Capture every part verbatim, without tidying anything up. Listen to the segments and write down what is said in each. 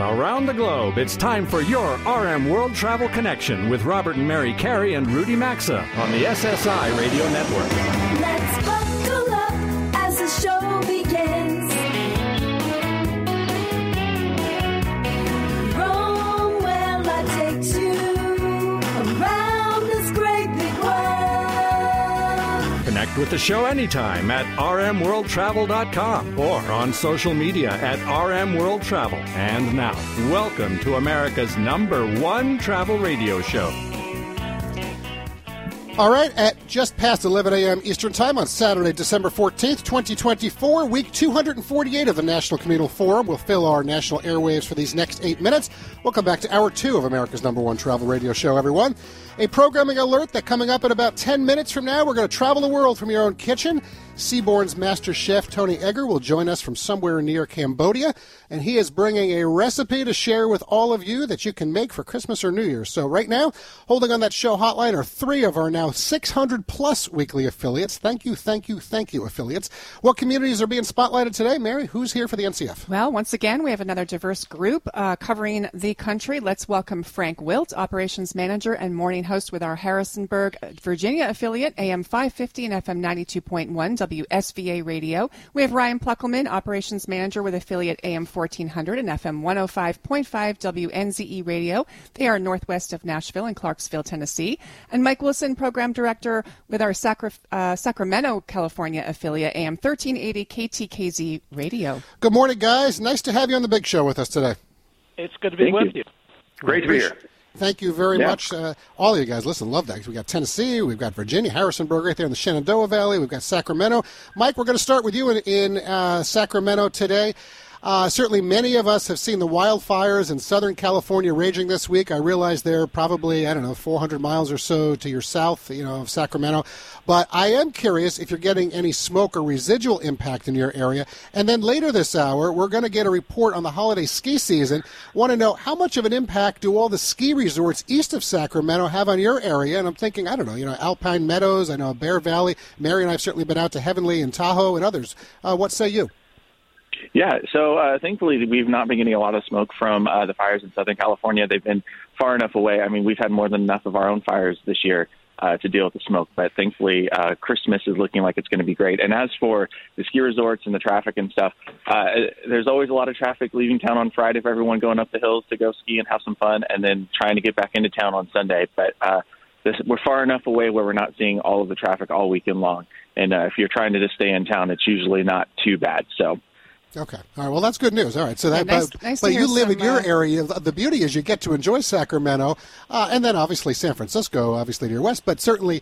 around the globe. It's time for your R M World Travel Connection with Robert and Mary Carey and Rudy Maxa on the S S I Radio Network. Let's buckle up as the show begins. Rome, where I takes you around this great big world. Connect with the show anytime at r m world travel dot com or on social media at R M World Travel. And now, welcome to America's number one travel radio show. All right, at just past eleven a.m. Eastern Time on Saturday, December fourteenth, twenty twenty-four, week two hundred forty-eight of the National Communal Forum will fill our national airwaves for these next eight minutes. Welcome back to Hour two of America's number one travel radio show, everyone. A programming alert that coming up in about ten minutes from now, we're going to travel the world from your own kitchen. Seabourn's master chef, Tony Egger, will join us from somewhere near Cambodia, and he is bringing a recipe to share with all of you that you can make for Christmas or New Year's. So right now, holding on that show hotline are three of our now six hundred plus weekly affiliates. Thank you, thank you, thank you, affiliates. What communities are being spotlighted today? Mary, who's here for the N C F? Well, once again, we have another diverse group uh, covering the country. Let's welcome Frank Wilt, Operations Manager and morning host with our Harrisonburg, Virginia affiliate, A M five fifty and F M ninety-two point one, W S V A Radio. We have Ryan Pluckelman, Operations Manager with affiliate A M fourteen hundred and F M one oh five point five, W N Z E Radio. They are northwest of Nashville in Clarksville, Tennessee. And Mike Wilson, Program Director with our Sacra- uh, Sacramento, California affiliate, A M thirteen eighty K T K Z Radio. Good morning, guys. Nice to have you on the big show with us today. It's good to be Thank with you. you. Great to be here. Thank you very Yeah. much. Uh, all of you guys, listen, love that. We got Tennessee, we've got Virginia, Harrisonburg right there in the Shenandoah Valley, we've got Sacramento. Mike, we're going to start with you in, in uh, Sacramento today. Uh, certainly many of us have seen the wildfires in Southern California raging this week. I realize they're probably, I don't know, four hundred miles or so to your south, you know, of Sacramento. But I am curious if you're getting any smoke or residual impact in your area. And then later this hour, we're going to get a report on the holiday ski season. Want to know how much of an impact do all the ski resorts east of Sacramento have on your area? And I'm thinking, I don't know, you know, Alpine Meadows, I know Bear Valley. Mary and I have certainly been out to Heavenly and Tahoe and others. Uh, what say you? Yeah, so uh, thankfully we've not been getting a lot of smoke from uh, the fires in Southern California. They've been far enough away. I mean, we've had more than enough of our own fires this year uh, to deal with the smoke. But thankfully, uh, Christmas is looking like it's going to be great. And as for the ski resorts and the traffic and stuff, uh, there's always a lot of traffic leaving town on Friday for everyone going up the hills to go ski and have some fun, and then trying to get back into town on Sunday. But uh, this, we're far enough away where we're not seeing all of the traffic all weekend long. And uh, if you're trying to just stay in town, it's usually not too bad. So. Okay. All right. Well, that's good news. All right. So that, Yeah, nice- but, nice to but hear you live in some, your uh, area. The beauty is you get to enjoy Sacramento, uh, and then obviously San Francisco, obviously to your west. But certainly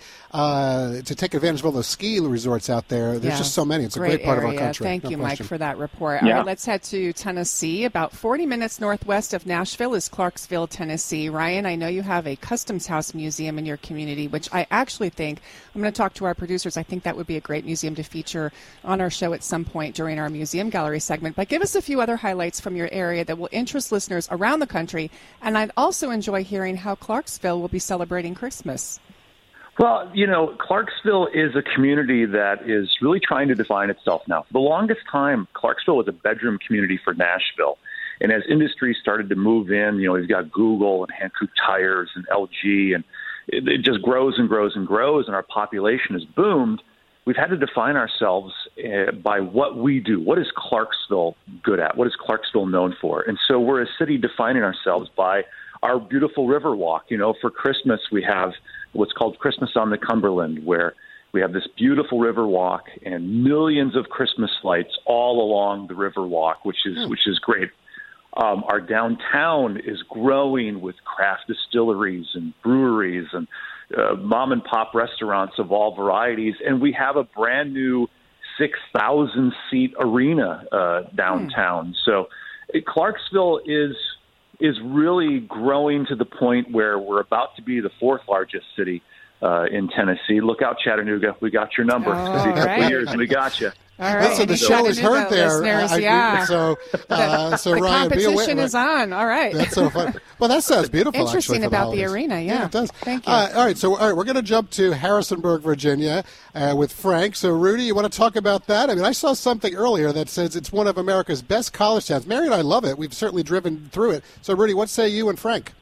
uh, to take advantage of all those ski resorts out there. There's Yeah, just so many. It's great a great part area. of our country. Thank No you, question. Mike, for that report. All Yeah. right, let's head to Tennessee. About forty minutes northwest of Nashville is Clarksville, Tennessee. Ryan, I know you have a Customs House museum in your community, which I actually think, I'm going to talk to our producers, I think that would be a great museum to feature on our show at some point during our museum gallery segment. But give us a few other highlights from your area that will interest listeners around the country. And I'd also enjoy hearing how Clarksville will be celebrating Christmas. Well, you know, Clarksville is a community that is really trying to define itself now. For the longest time, Clarksville was a bedroom community for Nashville. And as industry started to move in, you know, we've got Google and Hankook Tires and L G, and it, it just grows and grows and grows, and our population has boomed. We've had to define ourselves uh, by what we do. What is Clarksville good at? What is Clarksville known for? And so we're a city defining ourselves by our beautiful river walk. You know, for Christmas, we have what's called Christmas on the Cumberland, where we have this beautiful river walk and millions of Christmas lights all along the river walk, which is, hmm. which is great. Um, our downtown is growing with craft distilleries and breweries and uh, mom and pop restaurants of all varieties. And we have a brand new six thousand seat arena uh, downtown. Mm. So uh, Clarksville is is really growing to the point where we're about to be the fourth largest city uh, in Tennessee. Look out, Chattanooga. We got your number. Oh, Maybe a couple right. of years and we got you. All right. Listen, the show is heard there. Listeners, I, I, yeah. So, uh, so the Ryan, be aware. competition is on. All right. That's so fun. Well, that sounds beautiful. Interesting actually, about the, the arena. Yeah. yeah, it does. Thank you. Uh, all right, so all right, we're going to jump to Harrisonburg, Virginia, uh, with Frank. So, Rudy, you want to talk about that? I mean, I saw something earlier that says it's one of America's best college towns. Mary and I love it. We've certainly driven through it. So, Rudy, what say you and Frank?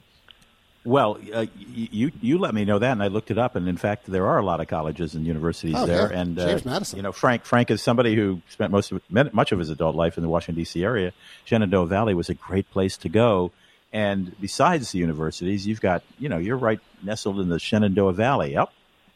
Well, uh, you you let me know that, and I looked it up, and in fact, there are a lot of colleges and universities oh, there. Yeah. And uh, James Madison. You know, Frank Frank is somebody who spent most of much of his adult life in the Washington D C area. Shenandoah Valley was a great place to go, and besides the universities, you've got you know you're right nestled in the Shenandoah Valley. Yep.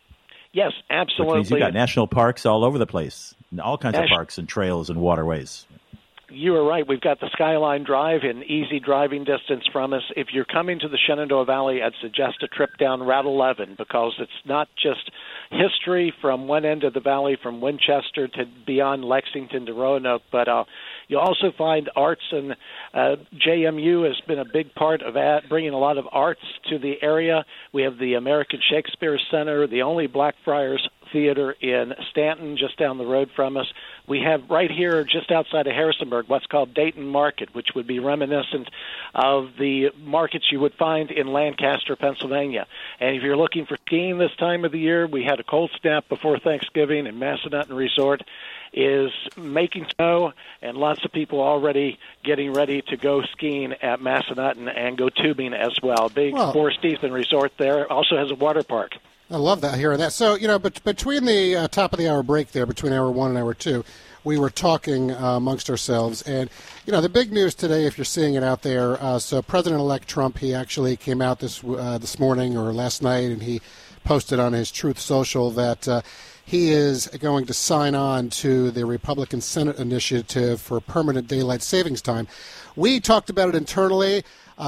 Yes, absolutely. Which means you've got national parks all over the place, all kinds Nas- of parks and trails and waterways. You are right. We've got the Skyline Drive in easy driving distance from us. If you're coming to the Shenandoah Valley, I'd suggest a trip down Route eleven because it's not just history from one end of the valley, from Winchester to beyond Lexington to Roanoke, but uh, you'll also find arts, and uh, J M U has been a big part of that, bringing a lot of arts to the area. We have the American Shakespeare Center, the only Blackfriars Theater in Stanton, just down the road from us. We have right here, just outside of Harrisonburg, what's called Dayton Market, which would be reminiscent of the markets you would find in Lancaster, Pennsylvania. And if you're looking for skiing this time of the year, we had a cold snap before Thanksgiving, and Massanutten Resort is making snow, and lots of people already getting ready to go skiing at Massanutten and go tubing as well. Big Well, Forest Ethan Resort there also has a water park. I love that, hearing that. So, you know, but between the uh, top of the hour break there, between hour one and hour two, we were talking uh, amongst ourselves. And, you know, the big news today, if you're seeing it out there, uh, so President-elect Trump, he actually came out this uh, this morning or last night, and he posted on his Truth Social that uh, he is going to sign on to the Republican Senate initiative for permanent daylight savings time. We talked about it internally.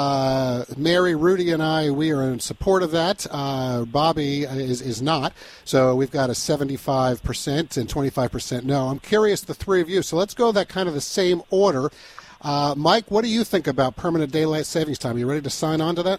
Uh, Mary, Rudy, and I, we are in support of that. Uh, Bobby is, is not. So we've got a seventy-five percent and twenty-five percent no. I'm curious, the three of you. So let's go that kind of the same order. Uh, Mike, what do you think about permanent daylight savings time? Are you ready to sign on to that?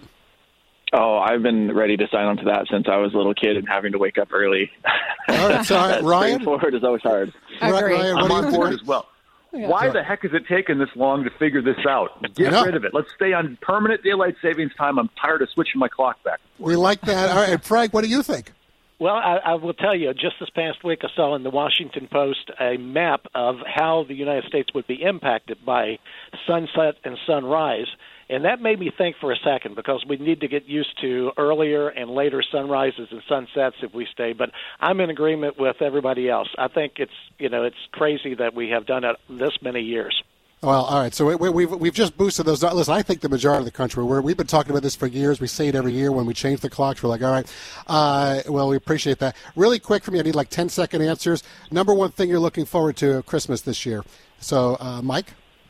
Oh, I've been ready to sign on to that since I was a little kid and having to wake up early. All right, so That's Ryan? straightforward is always hard. Agree. Ryan, what I'm do you on think? board as well. Why the heck is it taking this long to figure this out? Get I know. rid of it. Let's stay on permanent daylight savings time. I'm tired of switching my clock back. We like that. All right, Frank, what do you think? Well, I, I will tell you, just this past week I saw in the Washington Post a map of how the United States would be impacted by sunset and sunrise. And that made me think for a second, because we need to get used to earlier and later sunrises and sunsets if we stay. But I'm in agreement with everybody else. I think it's, you know, it's crazy that we have done it this many years. Well, all right. So we, we've we've just boosted those. Listen, I think the majority of the country, we're, we've been talking about this for years. We say it every year when we change the clocks. We're like, all right. Uh, well, we appreciate that. Really quick for me, I need like ten second answers. Number one thing you're looking forward to at Christmas this year. So, uh, Mike?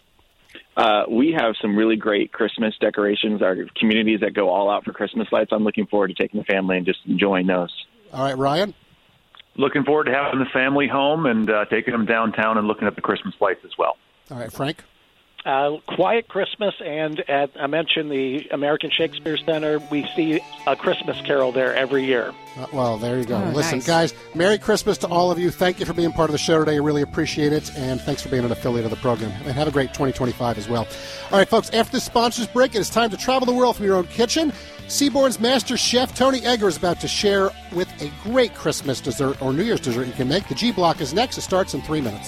Uh, we have some really great Christmas decorations, our communities that go all out for Christmas lights. I'm looking forward to taking the family and just enjoying those. All right, Ryan? Looking forward to having the family home and uh, taking them downtown and looking at the Christmas lights as well. All right, Frank? Uh, quiet Christmas, and at, I mentioned the American Shakespeare Center. We see a Christmas carol there every year. Uh, well, there you go. Oh, Listen, nice. guys, Merry Christmas to all of you. Thank you for being part of the show today. I really appreciate it, and thanks for being an affiliate of the program. And have a great twenty twenty-five as well. All right, folks, after this sponsors break, it is time to travel the world from your own kitchen. Seabourn's master chef, Tony Egger, is about to share with a great Christmas dessert or New Year's dessert you can make. The G Block is next. It starts in three minutes.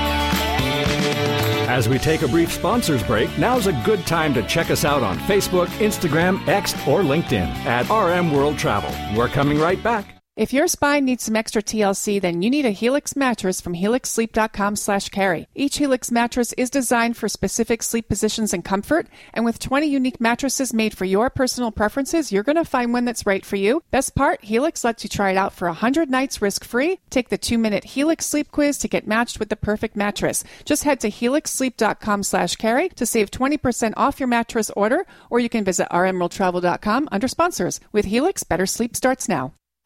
As we take a brief sponsors break, now's a good time to check us out on Facebook, Instagram, X, or LinkedIn at R M World Travel. We're coming right back. If your spine needs some extra T L C, then you need a Helix mattress from helix sleep dot com slash carry. Each Helix mattress is designed for specific sleep positions and comfort, and with twenty unique mattresses made for your personal preferences, you're going to find one that's right for you. Best part, Helix lets you try it out for one hundred nights risk-free. Take the two-minute Helix sleep quiz to get matched with the perfect mattress. Just head to helix sleep dot com slash carry to save twenty percent off your mattress order, or you can visit r m world travel dot com under sponsors. With Helix, better sleep starts now.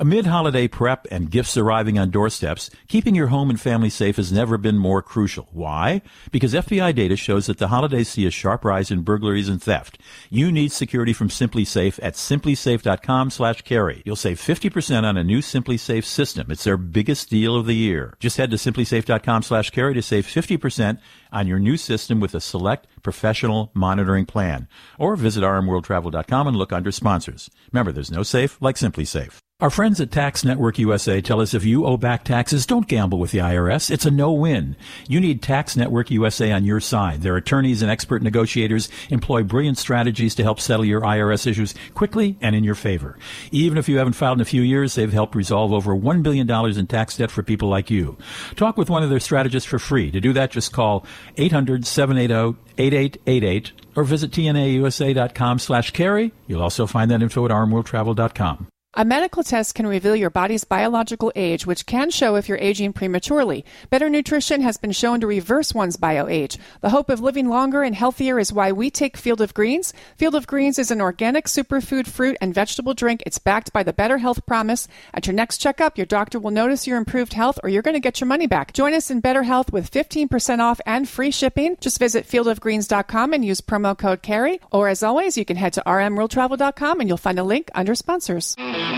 Amid holiday prep and gifts arriving on doorsteps, keeping your home and family safe has never been more crucial. Why? Because F B I data shows that the holidays see a sharp rise in burglaries and theft. You need security from Simply Safe at simply safe dot com slash carry. You'll save fifty percent on a new Simply Safe system. It's their biggest deal of the year. Just head to simply safe dot com slash carry to save fifty percent on your new system with a select professional monitoring plan. Or visit r m world travel dot com and look under sponsors. Remember, there's no safe like Simply Safe. Our friends at Tax Network U S A tell us if you owe back taxes, don't gamble with the I R S. It's a no-win. You need Tax Network U S A on your side. Their attorneys and expert negotiators employ brilliant strategies to help settle your I R S issues quickly and in your favor. Even if you haven't filed in a few years, they've helped resolve over one billion dollars in tax debt for people like you. Talk with one of their strategists for free. To do that, just call eight hundred, seven eight zero, eight eight eight eight or visit T N A U S A dot com slash carry. You'll also find that info at r m world travel dot com. A medical test can reveal your body's biological age, which can show if you're aging prematurely. Better nutrition has been shown to reverse one's bio-age. The hope of living longer and healthier is why we take Field of Greens. Field of Greens is an organic superfood fruit and vegetable drink. It's backed by the Better Health Promise. At your next checkup, your doctor will notice your improved health or you're going to get your money back. Join us in Better Health with fifteen percent off and free shipping. Just visit field of greens dot com and use promo code CARRY. Or as always, you can head to r m world travel dot com and you'll find a link under sponsors.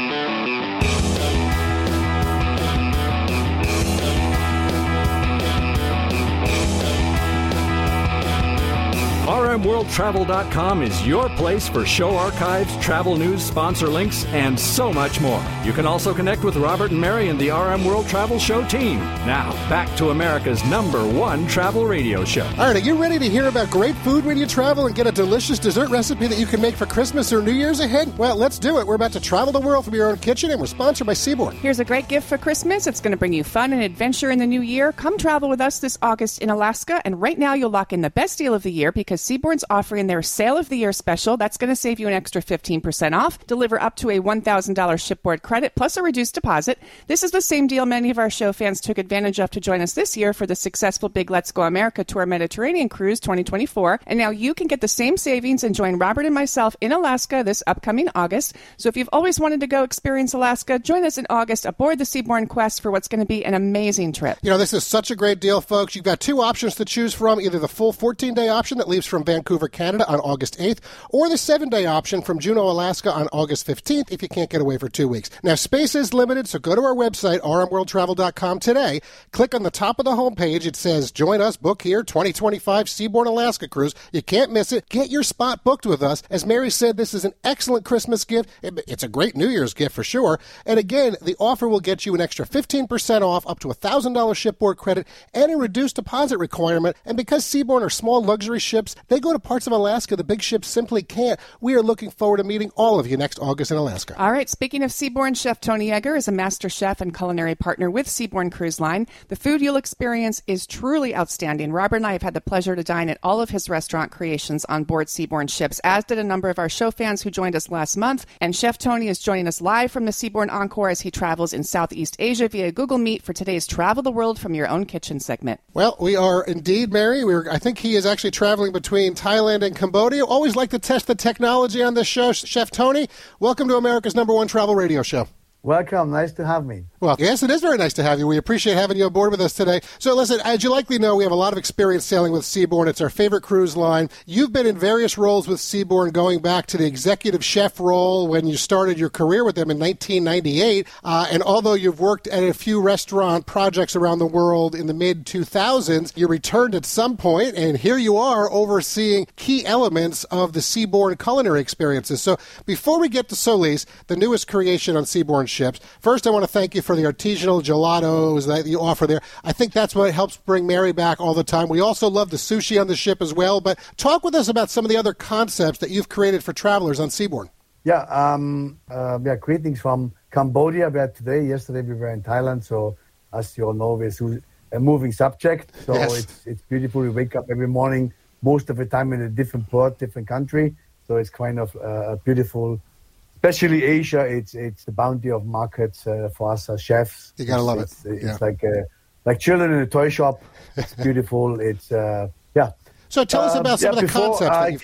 r m world travel dot com is your place for show archives, travel news, sponsor links, and so much more. You can also connect with Robert and Mary and the R M World Travel Show team. Now, back to America's number one travel radio show. All right, are you ready to hear about great food when you travel and get a delicious dessert recipe that you can make for Christmas or New Year's ahead? Well, let's do it. We're about to travel the world from your own kitchen, and we're sponsored by Seabourn. Here's a great gift for Christmas. It's going to bring you fun and adventure in the new year. Come travel with us this August in Alaska, and right now you'll lock in the best deal of the year because Seabourn's offering their Sale of the Year special. That's going to save you an extra fifteen percent off. Deliver up to a one thousand dollars shipboard credit plus a reduced deposit. This is the same deal many of our show fans took advantage of to join us this year for the successful Big Let's Go America Tour Mediterranean Cruise twenty twenty-four. And now you can get the same savings and join Robert and myself in Alaska this upcoming August. So if you've always wanted to go experience Alaska, join us in August aboard the Seabourn Quest for what's going to be an amazing trip. You know, this is such a great deal, folks. You've got two options to choose from, either the full fourteen-day option that leaves from Vancouver, Canada on August eighth, or the seven-day option from Juneau, Alaska on August fifteenth if you can't get away for two weeks. Now, space is limited, so go to our website, r m world travel dot com today. Click on the top of the homepage. It says, Join Us, Book Here, twenty twenty-five Seabourn Alaska Cruise. You can't miss it. Get your spot booked with us. As Mary said, this is an excellent Christmas gift. It's a great New Year's gift for sure. And again, the offer will get you an extra fifteen percent off, up to a one thousand dollars shipboard credit, and a reduced deposit requirement. And because Seabourn are small luxury ships, they go to parts of Alaska the big ships simply can't. We are looking forward to meeting all of you next August in Alaska. All right, speaking of Seabourn, Chef Tony Egger is a master chef and culinary partner with Seabourn Cruise Line. The food you'll experience is truly outstanding. Robert and I have had the pleasure to dine at all of his restaurant creations on board Seabourn ships, as did a number of our show fans who joined us last month. And Chef Tony is joining us live from the Seabourn Encore as he travels in Southeast Asia via Google Meet for today's Travel the World from Your Own Kitchen segment. Well, we are indeed, Mary. We're, I think he is actually traveling between Thailand and Cambodia. Always like to test the technology on this show. Chef Tony, welcome to America's number one travel radio show. Welcome. Nice to have me. Well, yes, it is very nice to have you. We appreciate having you on board with us today. So, listen, as you likely know, we have a lot of experience sailing with Seabourn. It's our favorite cruise line. You've been in various roles with Seabourn, going back to the executive chef role when you started your career with them in nineteen ninety-eight. Uh, and although you've worked at a few restaurant projects around the world in the mid two thousands, you returned at some point, and here you are overseeing key elements of the Seabourn culinary experiences. So, before we get to Solis, the newest creation on Seabourn ships, first I want to thank you for the artisanal gelatos that you offer there. I think that's what helps bring Mary back all the time. We also love the sushi on the ship as well, but talk with us about some of the other concepts that you've created for travelers on Seabourn. Yeah, um, uh, we are greetings from Cambodia, where today, yesterday we were in Thailand, so as you all know, we're a moving subject, so yes. it's, it's beautiful. We wake up every morning, most of the time in a different port, different country, so it's kind of uh, beautiful. Especially Asia, it's it's the bounty of markets uh, for us as chefs. You gotta it's, love it's, it. It's yeah. like uh, like children in a toy shop. It's beautiful. It's uh, yeah. So tell us about uh, some yeah, of the concepts I that you've came, created.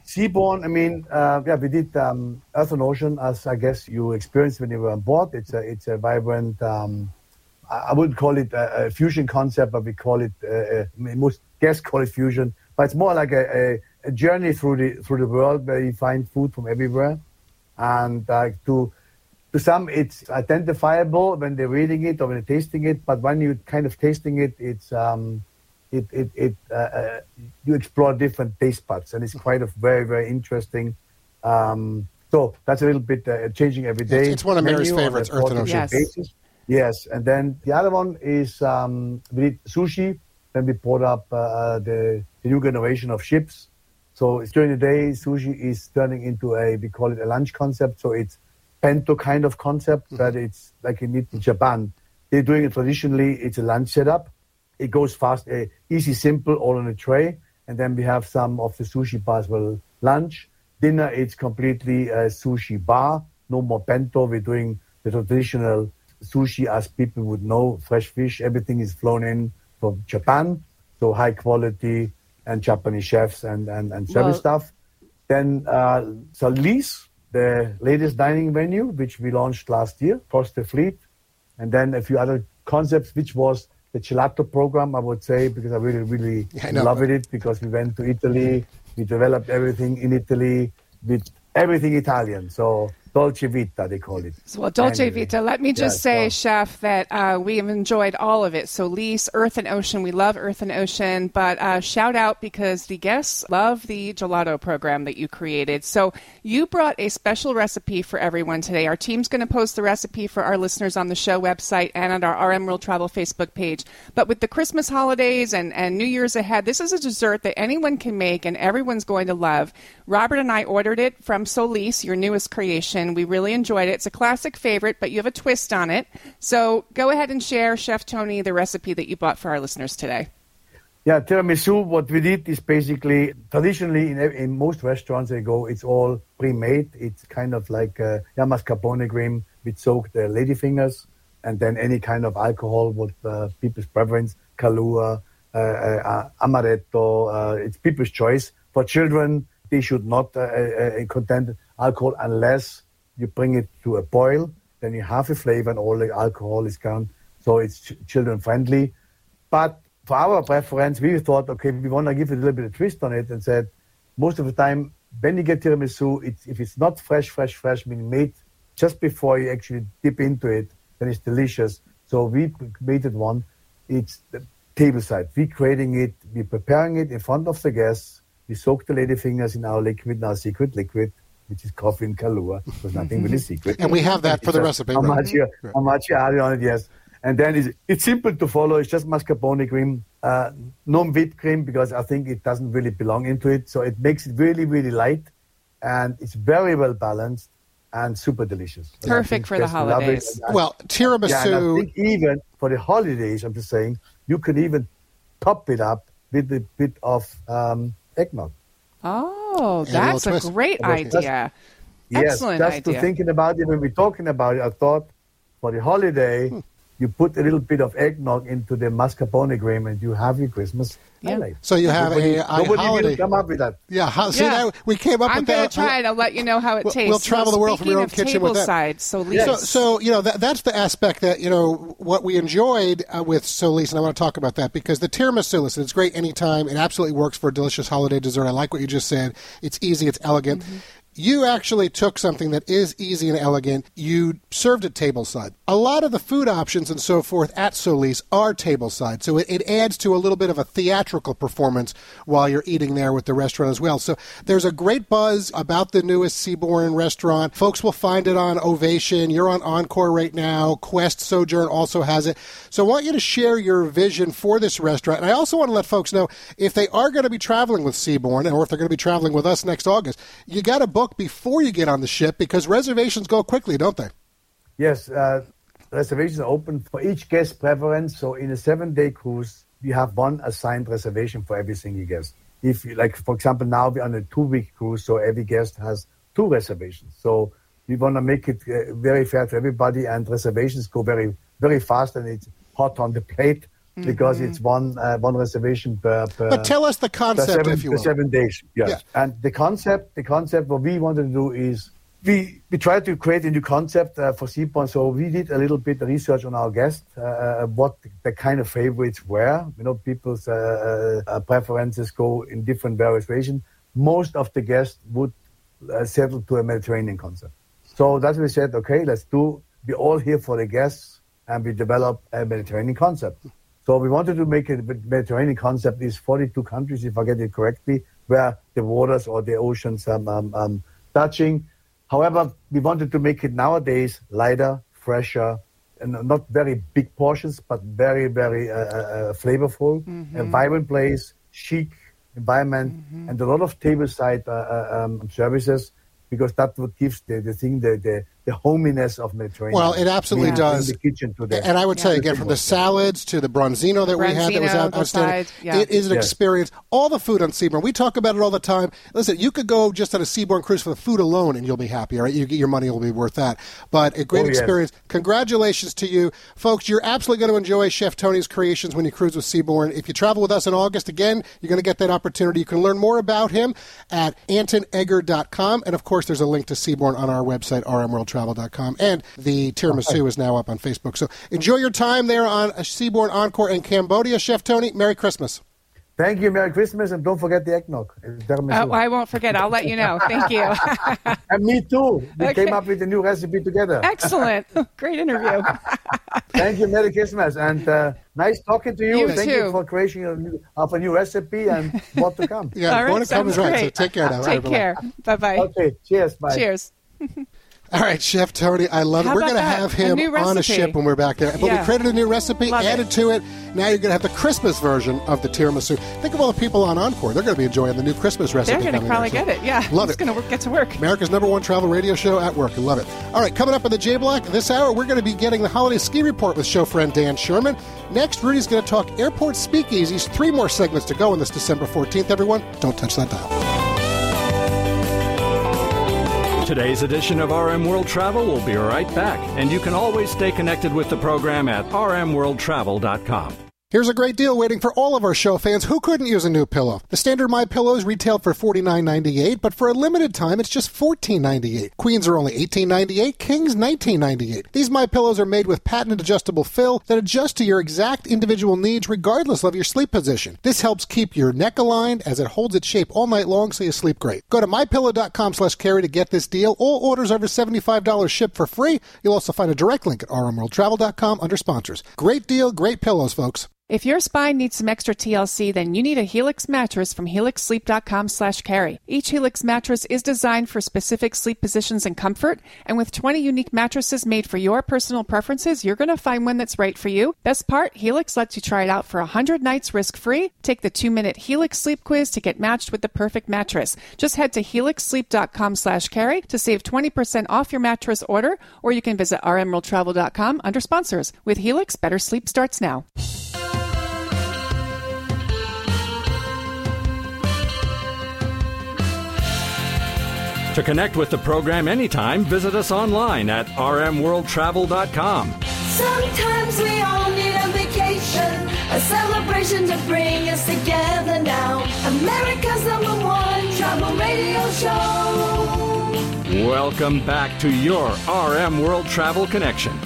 Seabourn, I mean, uh, yeah, we did um, Earth and Ocean, as I guess you experienced when you were on board. It's a, it's a vibrant, um, I wouldn't call it a, a fusion concept, but we call it, uh, I mean, most guests call it fusion. But it's more like a, a, a journey through the through the world where you find food from everywhere. And uh, to to some, it's identifiable when they're reading it or when they're tasting it. But when you're kind of tasting it, it's... Um, It, it, it, uh, uh, you explore different taste buds, and it's quite a very, very interesting. Um, so that's a little bit uh, changing every day. It's, it's one of Mary's favorites, Earth and Ocean. Yes. Basis. Yes, and then the other one is um, we did sushi. Then we brought up uh, the, the new generation of ships. So it's during the day, sushi is turning into a, we call it a lunch concept. So it's bento kind of concept, mm-hmm. but it's like in, in Japan. They're doing it traditionally. It's a lunch setup. It goes fast, uh, easy, simple, all on a tray. And then we have some of the sushi bars. Well, lunch, dinner, it's completely a sushi bar. No more bento. We're doing the traditional sushi as people would know, fresh fish. Everything is flown in from Japan. So high quality and Japanese chefs and, and, and service well, staff. Then uh, Solis, the latest dining venue, which we launched last year, across the fleet. And then a few other concepts, which was the gelato program, I would say, because I really, really yeah, I loved it, because we went to Italy, we developed everything in Italy with everything Italian. So Dolce Vita, they call it. Well, Dolce anyway. Vita, let me just yes, say, well. Chef, that uh, we have enjoyed all of it. So Lise, Earth and Ocean, we love Earth and Ocean, but uh, shout out because the guests love the gelato program that you created. So you brought a special recipe for everyone today. Our team's going to post the recipe for our listeners on the show website and on our R M World Travel Facebook page. But with the Christmas holidays and, and New Year's ahead, this is a dessert that anyone can make and everyone's going to love. Robert and I ordered it from Solis, your newest creation. We really enjoyed it. It's a classic favorite, but you have a twist on it. So go ahead and share, Chef Tony, the recipe that you bought for our listeners today. Yeah, tiramisu, what we did is basically, traditionally in, in most restaurants they go, it's all pre-made. It's kind of like uh, yeah, mascarpone cream with soaked uh, ladyfingers, and then any kind of alcohol with uh, people's preference, Kahlua, uh, uh, amaretto, uh, it's people's choice. For children, they should not uh, uh, contain alcohol unless you bring it to a boil, then you have a flavor and all the alcohol is gone. So it's ch- children friendly. But for our preference, we thought, okay, we want to give it a little bit of twist on it and said, most of the time, when you get tiramisu, it's, if it's not fresh, fresh, fresh, meaning made just before you actually dip into it, then it's delicious. So we created one. It's the tableside. We're creating it, we're preparing it in front of the guests. We soak the ladyfingers in our liquid, our secret liquid, which is coffee and Kahlua. There's nothing really secret. And we have that for the recipe. How right? much you, right. how much you add on it, yes. And then it's, it's simple to follow. It's just mascarpone cream, uh, no whipped cream, because I think it doesn't really belong into it. So it makes it really, really light. And it's very well balanced and super delicious. Perfect for the holidays. I, well, tiramisu. Yeah, and I think even for the holidays, I'm just saying, you can even top it up with a bit of um, eggnog. Oh, that's a, a great idea. Just, Excellent yes, just idea. to thinking about it, when we're talking about it, I thought for the holiday, hmm. you put a little bit of eggnog into the mascarpone cream and you have your Christmas yeah. highlight. So you have nobody, a, a nobody holiday. will come up with that. Yeah, how, see yeah. that we came up I'm with gonna that. I'm going to try it. I'll let you know how it we'll, tastes. We'll travel so the world from your own of kitchen with that. Side, so, so, so, you know, that, that's the aspect that, you know, what we enjoyed uh, with Solis, and I want to talk about that, because the tiramisu, listen, it's great anytime. It absolutely works for a delicious holiday dessert. I like what you just said. It's easy. It's elegant. Mm-hmm. You actually took something that is easy and elegant. You served it tableside. A lot of the food options and so forth at Solis are tableside, so it, it adds to a little bit of a theatrical performance while you're eating there with the restaurant as well. So there's a great buzz about the newest Seabourn restaurant. Folks will find it on Ovation. You're on Encore right now. Quest Sojourn also has it. So I want you to share your vision for this restaurant. And I also want to let folks know, if they are going to be traveling with Seabourn, or if they're going to be traveling with us next August, you got to book before you get on the ship, because reservations go quickly, don't they? Yes, uh, reservations are open for each guest preference. So in a seven-day cruise, we have one assigned reservation for every single guest. If, you, like, for example, now we're on a two-week cruise, so every guest has two reservations. So we want to make it uh, very fair to everybody, and reservations go very, very fast, and it's hot on the plate. because it's one uh, one reservation per, per. But tell us the concept, seven, if you will. Seven days, yes. Yeah. And the concept, the concept, what we wanted to do is we we tried to create a new concept uh, for Seaborn. So we did a little bit of research on our guests, uh, what the kind of favorites were. You know, people's uh, uh, preferences go in different variations. Most of the guests would uh, settle to a Mediterranean concept. So that's why we said, okay, let's do. We're all here for the guests, and we develop a Mediterranean concept. So we wanted to make a Mediterranean concept is forty-two countries, if I get it correctly, where the waters or the oceans um, um, um, touching. However, we wanted to make it nowadays lighter, fresher, and not very big portions, but very, very uh, uh, flavorful, mm-hmm. a vibrant place, chic environment, mm-hmm. and a lot of tableside uh, uh, um, services, because that's what gives the, the thing, the, the, the hominess of Mediterranean. Well, it absolutely yeah. does. In the kitchen today. And I would yeah. tell you again, from the salads to the bronzino that the we had that was out, outstanding, yeah. it is an yes. experience. All the food on Seaborn, we talk about it all the time. Listen, you could go just on a Seaborn cruise for the food alone and you'll be happy, all right? You get your money will be worth that. But a great oh, experience. Yes. Congratulations to you. Folks, you're absolutely going to enjoy Chef Tony's creations when you cruise with Seaborn. If you travel with us in August, again, you're going to get that opportunity. You can learn more about him at anton egger dot com. And, of course, there's a link to Seaborn on our website, r m world travel dot com. And the tiramisu is now up on Facebook. So enjoy your time there on Seaborn Encore in Cambodia. Chef Tony, Merry Christmas. Thank you. Merry Christmas. And don't forget the eggnog. Oh, I won't forget. I'll let you know. Thank you. And me too. We okay. came up with a new recipe together. Excellent. Great interview. Thank you. Merry Christmas. And uh, nice talking to you. You Thank too. you for creation of a, new, of a new recipe and more to come. Yeah, all right, more to come is right. So take care now. Take care. Bye-bye. Okay. Cheers. Bye. Cheers. All right, Chef Tony, I love How it. We're about going to that? have him A on a ship when we're back there. But yeah. we created a new recipe, Love added it. to it. Now you're going to have the Christmas version of the tiramisu. Think of all the people on Encore. They're going to be enjoying the new Christmas recipe. They're going to probably there, so. get it, yeah. Love it's it. going to get to work. America's number one travel radio show at work. I love it. All right, coming up in the J Block this hour, we're going to be getting the holiday ski report with show friend Dan Sherman. Next, Rudy's going to talk airport speakeasies. Three more segments to go on this December fourteenth, everyone. Don't touch that dial. Today's edition of R M World Travel will be right back, and you can always stay connected with the program at r m world travel dot com. Here's a great deal waiting for all of our show fans. Who couldn't use a new pillow? The standard My Pillows retailed for forty-nine ninety-eight, but for a limited time, it's just fourteen ninety-eight. Queens are only eighteen ninety-eight, kings nineteen ninety-eight. These My Pillows are made with patented adjustable fill that adjusts to your exact individual needs regardless of your sleep position. This helps keep your neck aligned as it holds its shape all night long so you sleep great. Go to my pillow dot com slash carry to get this deal. All orders over seventy-five dollars ship for free. You'll also find a direct link at r m world travel dot com under sponsors. Great deal, great pillows, folks. If your spine needs some extra T L C, then you need a Helix mattress from helix sleep dot com slash carry. Each Helix mattress is designed for specific sleep positions and comfort, and with twenty unique mattresses made for your personal preferences, you're going to find one that's right for you. Best part, Helix lets you try it out for one hundred nights risk-free. Take the two-minute Helix sleep quiz to get matched with the perfect mattress. Just head to helix sleep dot com slash carry to save twenty percent off your mattress order, or you can visit r m world travel dot com under sponsors. With Helix, better sleep starts now. To connect with the program anytime, visit us online at r m world travel dot com. Sometimes we all need a vacation, a celebration to bring us together now. America's number one travel radio show. Welcome back to your R M World Travel Connection.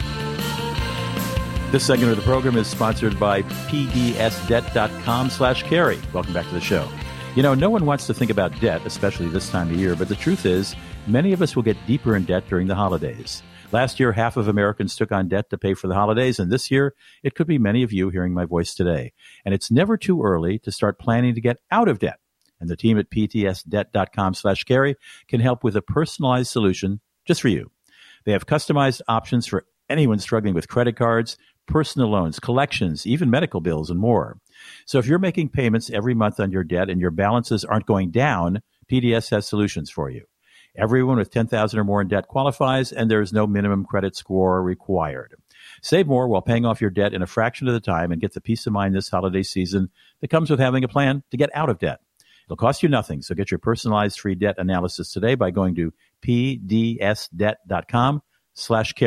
This segment of the program is sponsored by p d s debt dot com slash carry. Welcome back to the show. You know, no one wants to think about debt, especially this time of year, but the truth is, many of us will get deeper in debt during the holidays. Last year, half of Americans took on debt to pay for the holidays, and this year, it could be many of you hearing my voice today. And it's never too early to start planning to get out of debt. And the team at p d s debt dot com slash carry can help with a personalized solution just for you. They have customized options for anyone struggling with credit cards, personal loans, collections, even medical bills, and more. So if you're making payments every month on your debt and your balances aren't going down, P D S has solutions for you. Everyone with ten thousand dollars or more in debt qualifies, and there is no minimum credit score required. Save more while paying off your debt in a fraction of the time and get the peace of mind this holiday season that comes with having a plan to get out of debt. It'll cost you nothing, so get your personalized free debt analysis today by going to p d s debt dot com slash carry.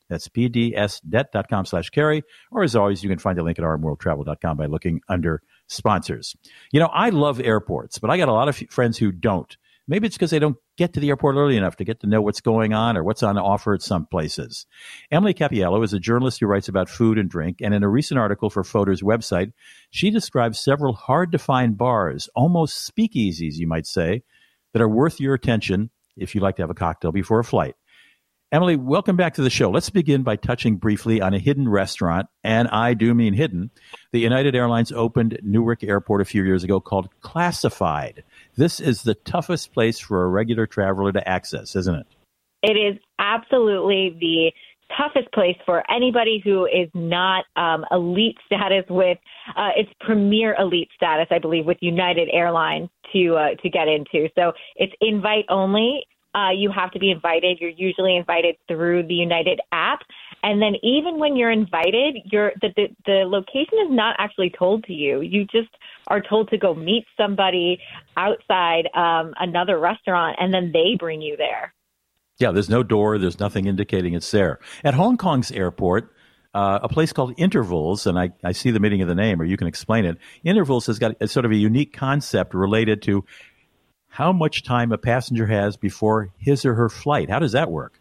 That's p d s debt dot com slash carry. Or as always, you can find the link at r m world travel dot com by looking under sponsors. You know, I love airports, but I got a lot of friends who don't. Maybe it's because they don't get to the airport early enough to get to know what's going on or what's on offer at some places. Emily Capiello is a journalist who writes about food and drink, and in a recent article for Foder's website, she describes several hard-to-find bars, almost speakeasies, you might say, that are worth your attention if you like to have a cocktail before a flight. Emily, welcome back to the show. Let's begin by touching briefly on a hidden restaurant, and I do mean hidden. The United Airlines opened Newark Airport a few years ago called Classified. This is the toughest place for a regular traveler to access, isn't it? It is absolutely the toughest place for anybody who is not um, elite status with uh, its premier elite status, I believe, with United Airlines to uh, to get into. So it's invite only. Uh, you have to be invited. You're usually invited through the United app. And then even when you're invited, you're, the, the, the location is not actually told to you. You just are told to go meet somebody outside um, another restaurant, and then they bring you there. Yeah, there's no door. There's nothing indicating it's there. At Hong Kong's airport, uh, a place called Intervals, and I, I see the meaning of the name, or you can explain it. Intervals has got a, sort of a unique concept related to how much time a passenger has before his or her flight. How does that work?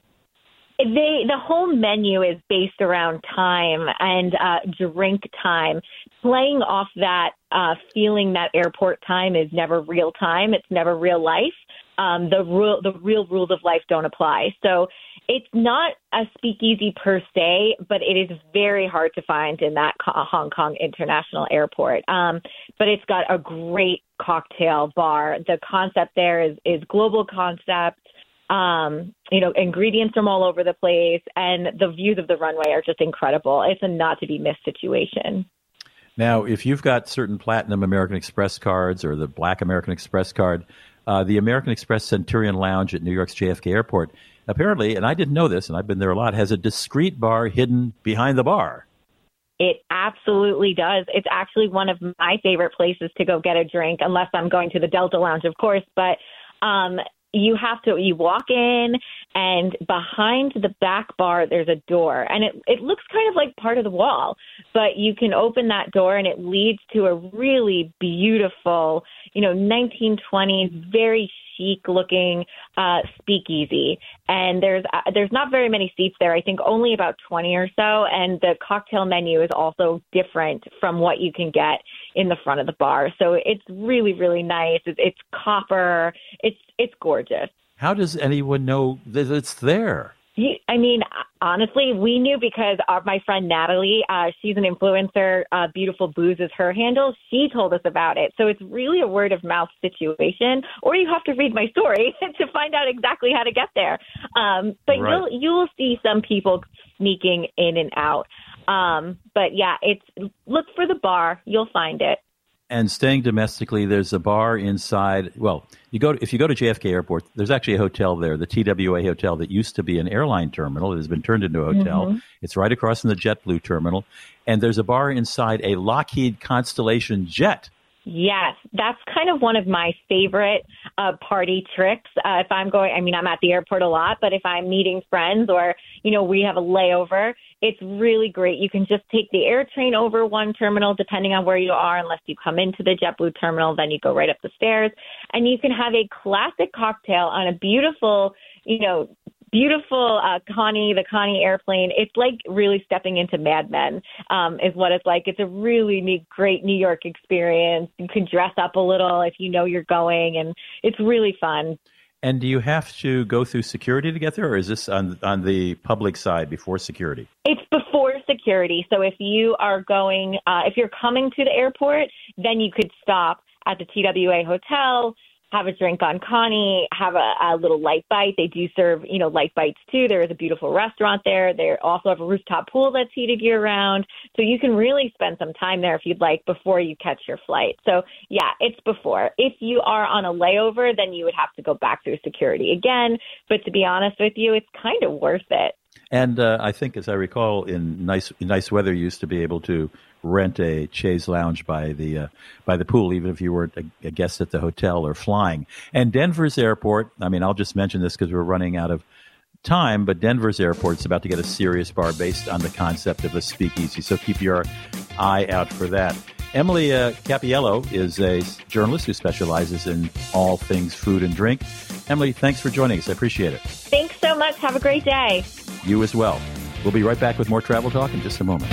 They, the whole menu is based around time and uh, drink time, playing off that uh, feeling that airport time is never real time. It's never real life. Um, the rule, the real rules of life don't apply. So it's not a speakeasy per se, but it is very hard to find in that Hong Kong International Airport. Um, but it's got a great cocktail bar. The concept there is, is global concept. Um, you know, ingredients from all over the place, and the views of the runway are just incredible. It's a not to be missed situation. Now, if you've got certain platinum American Express cards or the black American Express card, uh, the American Express Centurion Lounge at New York's J F K Airport, apparently, and I didn't know this, and I've been there a lot, has a discreet bar hidden behind the bar. It absolutely does. It's actually one of my favorite places to go get a drink, unless I'm going to the Delta Lounge, of course. But um, you have to, you walk in, and behind the back bar, there's a door. And it, it looks kind of like part of the wall, but you can open that door, and it leads to a really beautiful, you know, nineteen twenties, very chic-looking uh, speakeasy. And there's uh, there's not very many seats there. I think only about twenty or so. And the cocktail menu is also different from what you can get in the front of the bar. So it's really, really nice. It's, it's copper. It's it's gorgeous. How does anyone know that it's there? You, I mean, honestly, we knew because our, my friend Natalie, uh, she's an influencer. Uh, Beautiful Booze is her handle. She told us about it. So it's really a word of mouth situation, or you have to read my story to find out exactly how to get there. Um, but right. you'll you'll see some people sneaking in and out. Um, but yeah, it's look for the bar. You'll find it. And staying domestically, there's a bar inside. Well, you go to, if you go to J F K Airport, there's actually a hotel there, the T W A Hotel, that used to be an airline terminal. It has been turned into a hotel. Mm-hmm. It's right across from the JetBlue terminal. And there's a bar inside a Lockheed Constellation jet. Yes, that's kind of one of my favorite uh, party tricks. Uh, if I'm going, I mean, I'm at the airport a lot, but if I'm meeting friends or, you know, we have a layover, it's really great. You can just take the air train over one terminal, depending on where you are, unless you come into the JetBlue terminal, then you go right up the stairs, and you can have a classic cocktail on a beautiful, you know, Beautiful uh, Connie, the Connie airplane. It's like really stepping into Mad Men um, is what it's like. It's a really neat, great New York experience. You can dress up a little if you know you're going, and it's really fun. And do you have to go through security to get there, or is this on on the public side before security? It's before security. So if you are going, uh, if you're coming to the airport, then you could stop at the T W A hotel, have a drink on Connie, have a, a little light bite. They do serve, you know, light bites too. There is a beautiful restaurant there. They also have a rooftop pool that's heated year round. So you can really spend some time there if you'd like before you catch your flight. So yeah, it's before. If you are on a layover, then you would have to go back through security again. But to be honest with you, it's kind of worth it. And uh, I think, as I recall, in nice in nice weather, you used to be able to rent a chaise lounge by the uh, by the pool, even if you weren't a, a guest at the hotel or flying. And Denver's airport, I mean, I'll just mention this because we're running out of time, but Denver's airport is about to get a serious bar based on the concept of a speakeasy. So keep your eye out for that. Emily uh, Capiello is a journalist who specializes in all things food and drink. Emily, thanks for joining us. I appreciate it. Thanks so much. Have a great day. You as well. We'll be right back with more Travel Talk in just a moment.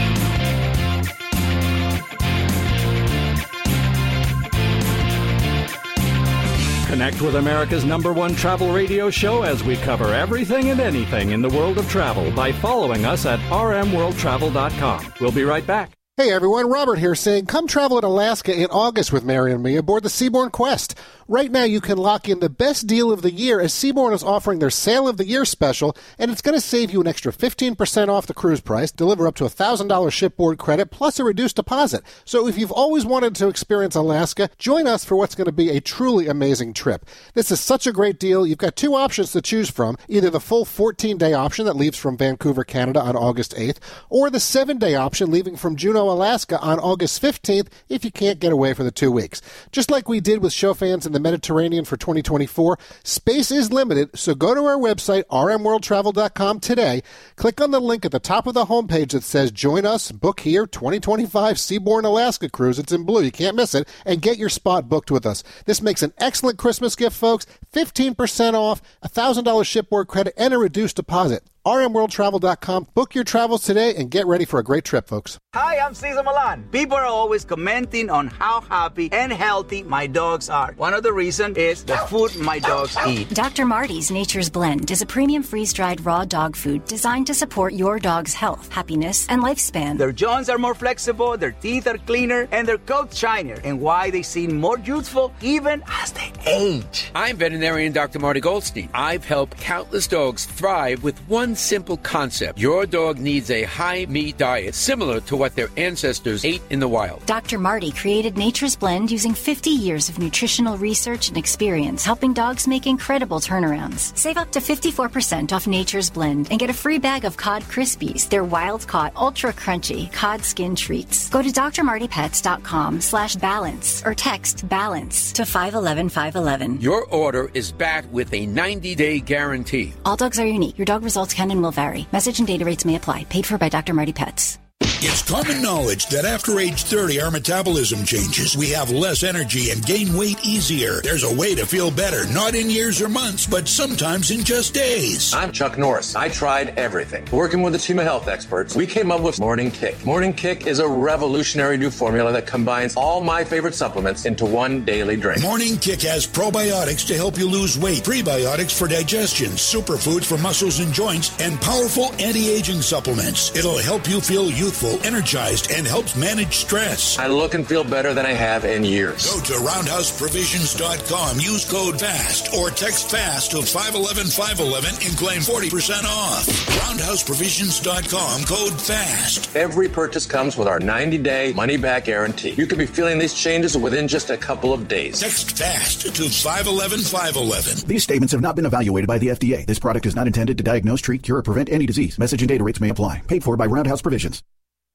Connect with America's number one travel radio show as we cover everything and anything in the world of travel by following us at r m world travel dot com. We'll be right back. Hey everyone, Robert here saying come travel in Alaska in August with Mary and me aboard the Seabourn Quest. Right now you can lock in the best deal of the year as Seabourn is offering their Sale of the Year special, and it's going to save you an extra fifteen percent off the cruise price, deliver up to a one thousand dollars shipboard credit, plus a reduced deposit. So if you've always wanted to experience Alaska, join us for what's going to be a truly amazing trip. This is such a great deal. You've got two options to choose from, either the full fourteen-day option that leaves from Vancouver, Canada on August eighth, or the seven-day option leaving from Juneau, Alaska on August fifteenth if you can't get away for the two weeks. Just like we did with show fans in the Mediterranean for twenty twenty-four, space is limited, so go to our website, r m world travel dot com today, click on the link at the top of the homepage that says Join Us, Book Here, twenty twenty-five Seabourn Alaska Cruise. It's in blue, you can't miss it, and get your spot booked with us. This makes an excellent Christmas gift, folks. fifteen percent off, a one thousand dollars shipboard credit, and a reduced deposit. r m world travel dot com. Book your travels today and get ready for a great trip, folks. Hi, I'm Cesar Milan. People are always commenting on how happy and healthy my dogs are. One of the reasons is the food my dogs eat. Doctor Marty's Nature's Blend is a premium freeze-dried raw dog food designed to support your dog's health, happiness, and lifespan. Their jaws are more flexible, their teeth are cleaner, and their coats shinier. And why they seem more youthful even as they age. I'm veterinarian Doctor Marty Goldstein. I've helped countless dogs thrive with one simple concept. Your dog needs a high-meat diet similar to what their ancestors ate in the wild. Doctor Marty created Nature's Blend using fifty years of nutritional research and experience, helping dogs make incredible turnarounds. Save up to fifty-four percent off Nature's Blend and get a free bag of Cod Krispies, their wild-caught, ultra-crunchy cod skin treats. Go to d r marty pets dot com slash balance or text BALANCE to five one one five one one. Your order is backed with a ninety-day guarantee. All dogs are unique. Your dog results can and will vary. Message and data rates may apply. Paid for by Doctor Marty Pets. It's common knowledge that after age thirty, our metabolism changes. We have less energy and gain weight easier. There's a way to feel better, not in years or months, but sometimes in just days. I'm Chuck Norris. I tried everything. Working with a team of health experts, we came up with Morning Kick. Morning Kick is a revolutionary new formula that combines all my favorite supplements into one daily drink. Morning Kick has probiotics to help you lose weight, prebiotics for digestion, superfoods for muscles and joints, and powerful anti-aging supplements. It'll help you feel youthful, energized, and helps manage stress. I look and feel better than I have in years. Go to roundhouse provisions dot com, use code FAST, or text FAST to five one one five one one and claim forty percent off. roundhouse provisions dot com, code FAST. Every purchase comes with our ninety-day money-back guarantee. You could be feeling these changes within just a couple of days. Text FAST to five one one five one one. These statements have not been evaluated by the F D A. This product is not intended to diagnose, treat, cure, or prevent any disease. Message and data rates may apply. Paid for by Roundhouse Provisions.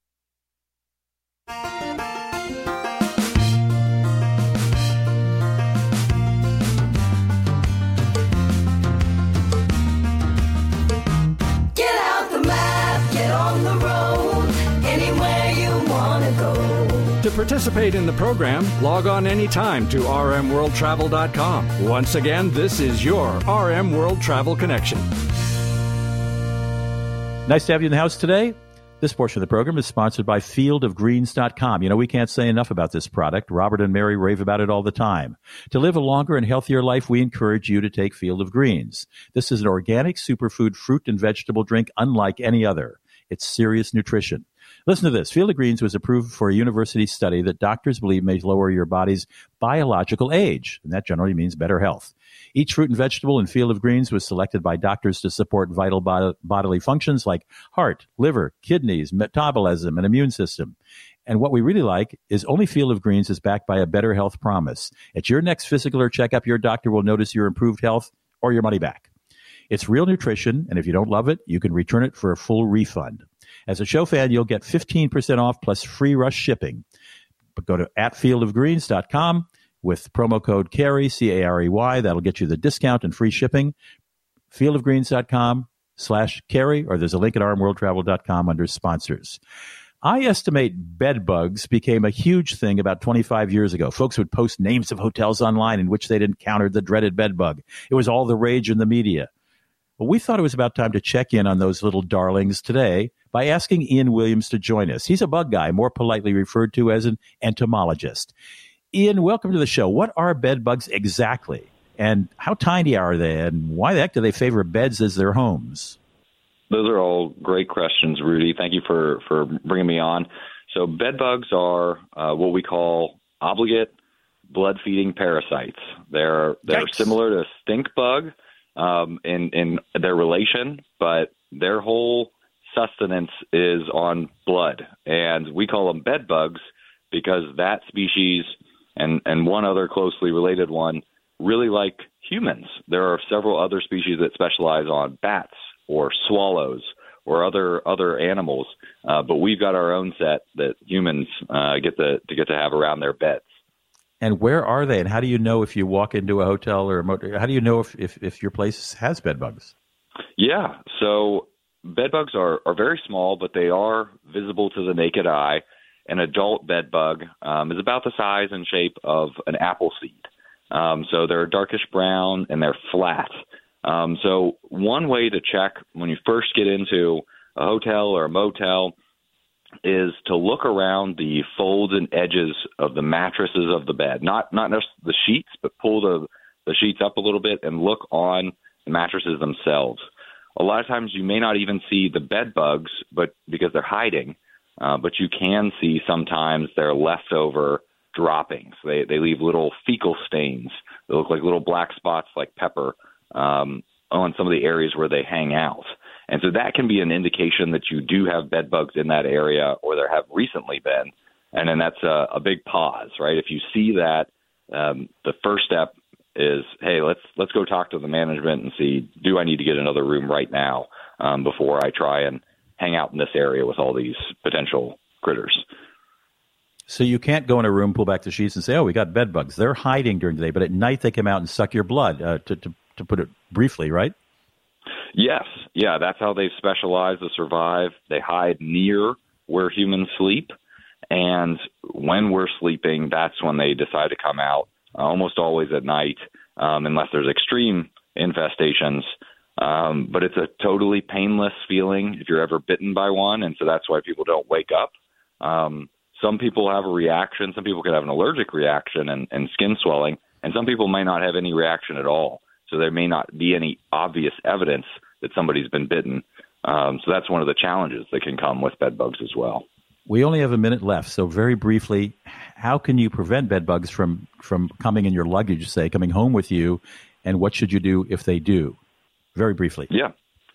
To participate in the program, log on anytime to r m world travel dot com. Once again, this is your R M World Travel Connection. Nice to have you in the house today. This portion of the program is sponsored by field of greens dot com. You know, we can't say enough about this product. Robert and Mary rave about it all the time. To live a longer and healthier life, we encourage you to take Field of Greens. This is an organic superfood fruit and vegetable drink unlike any other. It's serious nutrition. Listen to this. Field of Greens was approved for a university study that doctors believe may lower your body's biological age, and that generally means better health. Each fruit and vegetable in Field of Greens was selected by doctors to support vital bod- bodily functions like heart, liver, kidneys, metabolism, and immune system. And what we really like is only Field of Greens is backed by a better health promise. At your next physical or checkup, your doctor will notice your improved health or your money back. It's real nutrition, and if you don't love it, you can return it for a full refund. As a show fan, you'll get fifteen percent off plus free rush shipping. But go to at field of greens dot com with promo code CAREY, C A R E Y. That'll get you the discount and free shipping. field of greens dot com slash carry, or there's a link at r m world travel dot com under sponsors. I estimate bed bugs became a huge thing about twenty-five years ago. Folks would post names of hotels online in which they'd encountered the dreaded bed bug. It was all the rage in the media. Well, we thought it was about time to check in on those little darlings today by asking Ian Williams to join us. He's a bug guy, more politely referred to as an entomologist. Ian, welcome to the show. What are bed bugs exactly? And how tiny are they? And why the heck do they favor beds as their homes? Those are all great questions, Rudy. Thank you for, for bringing me on. So bed bugs are uh, what we call obligate blood-feeding parasites. They're they're Yikes. similar to stink bug um, in, in their relation, but their whole sustenance is on blood. And we call them bed bugs because that species and, and one other closely related one really like humans. There are several other species that specialize on bats or swallows or other other animals, uh, but we've got our own set that humans uh, get to, to get to have around their beds. And where are they? And how do you know if you walk into a hotel or a motel? How do you know if, if, if your place has bed bugs? Yeah, so bed bugs are, are very small, but they are visible to the naked eye. An adult bed bug um, is about the size and shape of an apple seed. Um, so they're darkish brown and they're flat. Um, so one way to check when you first get into a hotel or a motel is to look around the folds and edges of the mattresses of the bed, not not just the sheets, but pull the, the sheets up a little bit and look on the mattresses themselves. A lot of times you may not even see the bed bugs, but because they're hiding, uh, but you can see sometimes their leftover droppings. They they leave little fecal stains. They look like little black spots like pepper um, on some of the areas where they hang out. And so that can be an indication that you do have bed bugs in that area or there have recently been. And then that's a, a big pause, right? If you see that, um, the first step is, hey, let's let's go talk to the management and see, do I need to get another room right now um, before I try and hang out in this area with all these potential critters? So you can't go in a room, pull back the sheets, and say, oh, we got bed bugs. They're hiding during the day, but at night they come out and suck your blood, uh, to, to, to put it briefly, right? Yes. Yeah, that's how they specialize to survive. They hide near where humans sleep. And when we're sleeping, that's when they decide to come out, uh, almost always at night, um, unless there's extreme infestations. Um, but it's a totally painless feeling if you're ever bitten by one. And so that's why people don't wake up. Um, some people have a reaction. Some people could have an allergic reaction and, and skin swelling. And some people may not have any reaction at all. So there may not be any obvious evidence that somebody's been bitten. Um, so that's one of the challenges that can come with bed bugs as well. We only have a minute left, so very briefly, how can you prevent bed bugs from, from coming in your luggage, say, coming home with you, and what should you do if they do? Very briefly. Yeah.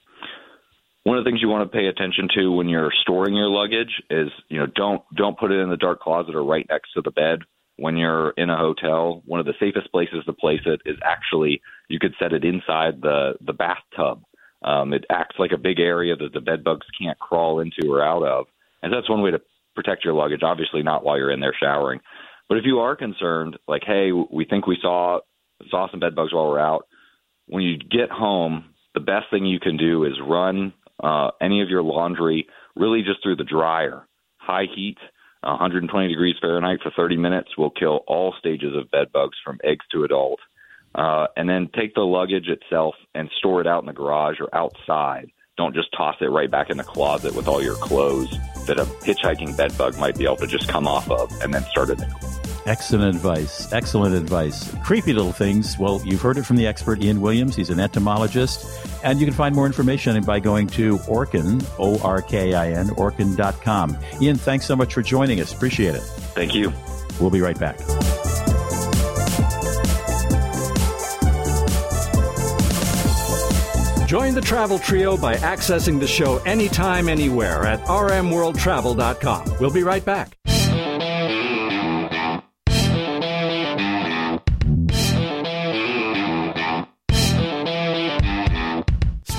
One of the things you want to pay attention to when you're storing your luggage is, you know, don't don't put it in the dark closet or right next to the bed. When you're in a hotel, one of the safest places to place it is actually, you could set it inside the, the bathtub. Um, it acts like a big area that the bed bugs can't crawl into or out of. And that's one way to protect your luggage, obviously not while you're in there showering. But if you are concerned, like, hey, we think we saw saw some bed bugs while we're out, when you get home, the best thing you can do is run uh, any of your laundry really just through the dryer. High heat, one hundred twenty degrees Fahrenheit for thirty minutes will kill all stages of bed bugs from eggs to adult. Uh, and then take the luggage itself and store it out in the garage or outside. Don't just toss it right back in the closet with all your clothes that a hitchhiking bed bug might be able to just come off of and then start a new. Excellent advice. Excellent advice. Creepy little things. Well, you've heard it from the expert, Ian Williams. He's an entomologist. And you can find more information by going to Orkin, O R K I N, orkin dot com. Ian, thanks so much for joining us. Appreciate it. Thank you. We'll be right back. Join the Travel Trio by accessing the show anytime, anywhere at r m world travel dot com. We'll be right back.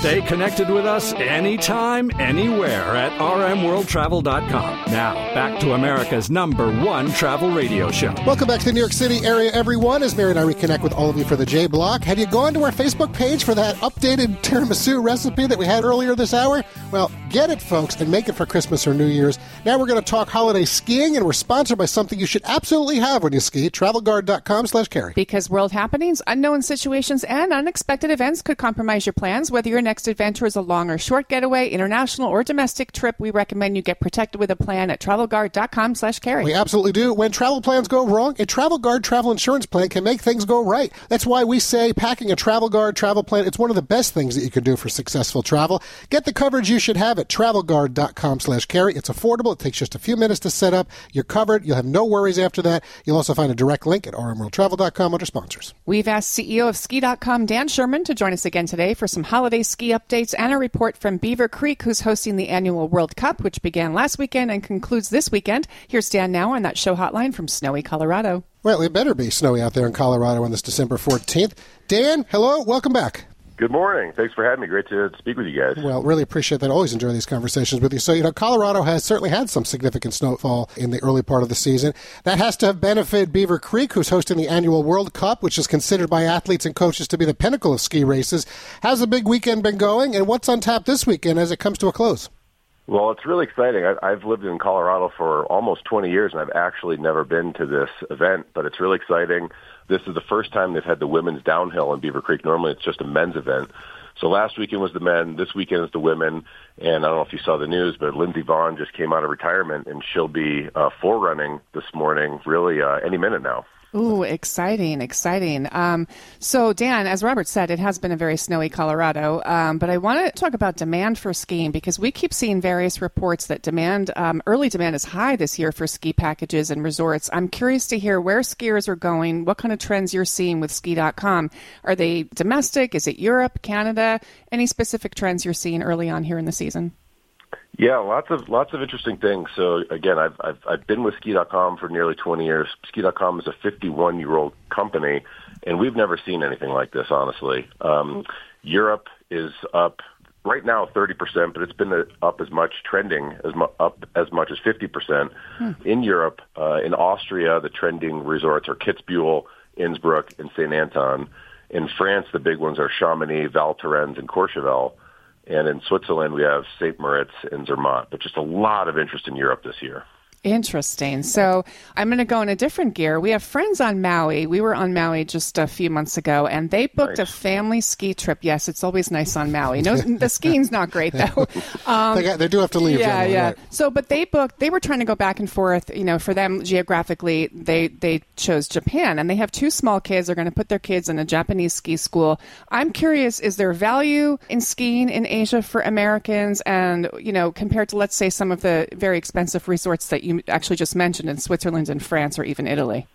Stay connected with us anytime, anywhere at r m world travel dot com. Now, back to America's number one travel radio show. Welcome back to the New York City area, everyone. As Mary and I reconnect with all of you for the J Block. Have you gone to our Facebook page for that updated tiramisu recipe that we had earlier this hour? Well, get it, folks, and make it for Christmas or New Year's. Now we're going to talk holiday skiing, and we're sponsored by something you should absolutely have when you ski. travel guard dot com slash carry. Because world happenings, unknown situations, and unexpected events could compromise your plans. Whether your next adventure is a long or short getaway, international or domestic trip, we recommend you get protected with a plan at travel guard dot com slash carry. We absolutely do. When travel plans go wrong, a Travel Guard travel insurance plan can make things go right. That's why we say packing a Travel Guard travel plan, it's one of the best things that you can do for successful travel. Get the coverage you should have at travel guard dot com slash carry. It's affordable. It takes just a few minutes to set up. You're covered. You'll have no worries after that. You'll also find a direct link at r m world travel dot com under sponsors. We've asked C E O of ski dot com, Dan Sherman, to join us again today for some holiday ski updates and a report from Beaver Creek, who's hosting the annual World Cup, which began last weekend and concludes this weekend. Here's Dan now on that show hotline from snowy Colorado. Well, it better be snowy out there in Colorado on this December fourteenth. Dan, hello. Welcome back. Good morning. Thanks for having me. Great to speak with you guys. Well, really appreciate that. Always enjoy these conversations with you. So, you know, Colorado has certainly had some significant snowfall in the early part of the season. That has to have benefited Beaver Creek, who's hosting the annual World Cup, which is considered by athletes and coaches to be the pinnacle of ski races. How's the big weekend been going, and what's on tap this weekend as it comes to a close? Well, it's really exciting. I, I've lived in Colorado for almost twenty years, and I've actually never been to this event, but it's really exciting. This is the first time they've had the women's downhill in Beaver Creek. Normally it's just a men's event. So last weekend was the men, this weekend is the women, and I don't know if you saw the news, but Lindsey Vonn just came out of retirement, and she'll be uh, forerunning this morning, really uh, any minute now. Ooh, exciting, exciting. Um, so, Dan, as Robert said, it has been a very snowy Colorado, um, but I want to talk about demand for skiing because we keep seeing various reports that demand, um, early demand is high this year for ski packages and resorts. I'm curious to hear where skiers are going, what kind of trends you're seeing with ski dot com. Are they domestic? Is it Europe, Canada? Any specific trends you're seeing early on here in the season? Yeah, lots of lots of interesting things. So again, I've I've, I've been with ski dot com for nearly twenty years. ski dot com is a fifty-one-year-old company, and we've never seen anything like this, honestly. Um, Europe is up right now thirty percent, but it's been up as much, trending as mu- up as much as fifty percent. Hmm. In Europe, uh, in Austria, the trending resorts are Kitzbühel, Innsbruck, and Saint Anton. In France, the big ones are Chamonix, Val Thorens, and Courchevel. And in Switzerland, we have Saint Moritz and Zermatt. But just a lot of interest in Europe this year. Interesting. So I'm going to go in a different gear. We have friends on Maui. We were on Maui just a few months ago, and they booked nice. a family ski trip. Yes, it's always nice on Maui. No, the skiing's not great, though. Um, they, got, they do have to leave. Yeah, yeah. Right. So, but they booked, they were trying to go back and forth. You know, for them, geographically, they, they chose Japan, and they have two small kids. They're going to put their kids in a Japanese ski school. I'm curious, is there value in skiing in Asia for Americans? And, you know, compared to, let's say, some of the very expensive resorts that you actually just mentioned in Switzerland and France or even Italy?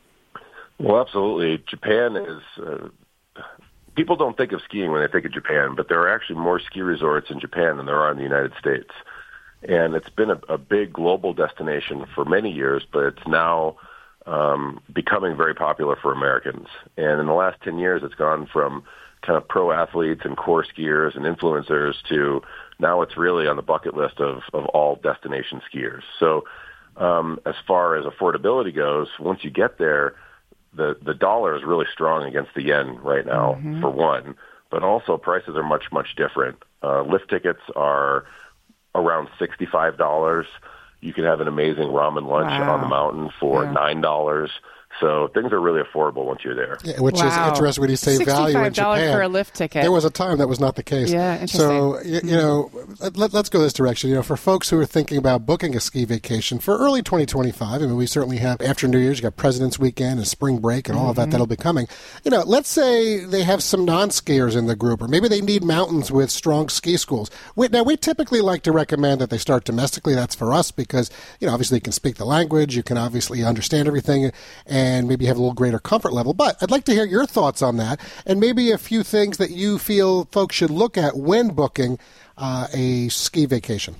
Well, absolutely. Japan is, uh, people don't think of skiing when they think of Japan, but there are actually more ski resorts in Japan than there are in the United States. And it's been a, a big global destination for many years, but it's now um, becoming very popular for Americans. And in the last ten years, it's gone from kind of pro athletes and core skiers and influencers to now it's really on the bucket list of, of all destination skiers. So um, as far as affordability goes, once you get there, the, the dollar is really strong against the yen right now, mm-hmm. for one. But also prices are much, much different. Uh, lift tickets are around sixty-five dollars. You can have an amazing ramen lunch wow. on the mountain for yeah. nine dollars. So things are really affordable once you're there. Yeah, which wow. is interesting when you say value in Japan. sixty-five dollars for a lift ticket. There was a time that was not the case. Yeah, interesting. So, you, you know, let, let's go this direction. You know, for folks who are thinking about booking a ski vacation for early twenty twenty-five, I mean, we certainly have, after New Year's, you got President's Weekend and spring break and all mm-hmm. of that that'll be coming. You know, let's say they have some non-skiers in the group, or maybe they need mountains with strong ski schools. We, now, we typically like to recommend that they start domestically. That's for us because, you know, obviously you can speak the language, you can obviously understand everything, and maybe have a little greater comfort level. But I'd like to hear your thoughts on that, and maybe a few things that you feel folks should look at when booking uh, a ski vacation.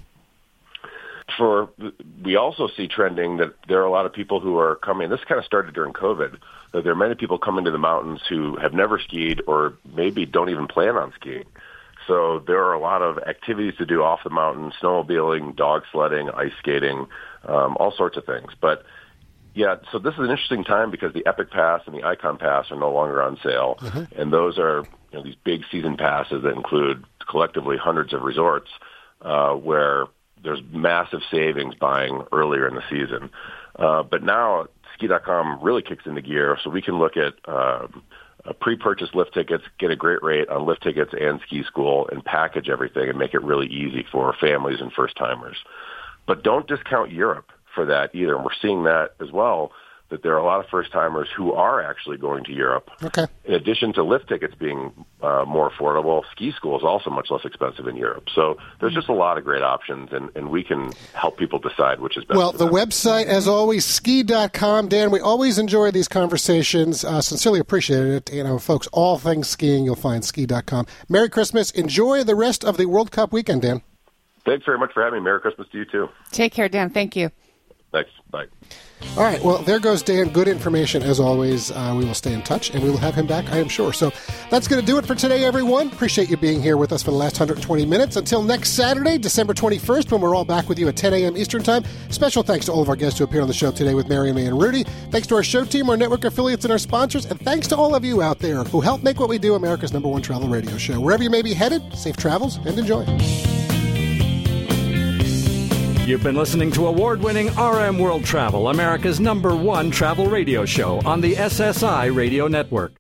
For we also see trending that there are a lot of people who are coming. This kind of started during COVID. That there are many people coming to the mountains who have never skied or maybe don't even plan on skiing. So there are a lot of activities to do off the mountain, snowmobiling, dog sledding, ice skating, um, all sorts of things. But, yeah, so this is an interesting time because the Epic Pass and the Icon Pass are no longer on sale. Mm-hmm. And those are you know, these big season passes that include collectively hundreds of resorts uh, where there's massive savings buying earlier in the season. Uh, but now ski dot com really kicks into gear, so we can look at uh, pre-purchase lift tickets, get a great rate on lift tickets and ski school, and package everything and make it really easy for families and first-timers. But don't discount Europe for that either, and we're seeing that as well, that there are a lot of first-timers who are actually going to Europe. Okay. In addition to lift tickets being uh, more affordable, ski school is also much less expensive in Europe. So there's just a lot of great options, and, and we can help people decide which is best. Well, the website, as always, ski dot com. Dan, we always enjoy these conversations. Uh, sincerely appreciate it. You know, folks, all things skiing, you'll find ski dot com. Merry Christmas. Enjoy the rest of the World Cup weekend, Dan. Thanks very much for having me. Merry Christmas to you, too. Take care, Dan. Thank you. Thanks. Bye. All right. Well, there goes Dan. Good information, as always. Uh, we will stay in touch, and we will have him back, I am sure. So that's going to do it for today, everyone. Appreciate you being here with us for the last one hundred twenty minutes. Until next Saturday, December twenty-first, when we're all back with you at ten a.m. Eastern Time. Special thanks to all of our guests who appeared on the show today with Mary, May, and Rudy. Thanks to our show team, our network affiliates, and our sponsors. And thanks to all of you out there who help make what we do America's number one travel radio show. Wherever you may be headed, safe travels and enjoy. You've been listening to award-winning R M World Travel, America's number one travel radio show on the S S I Radio Network.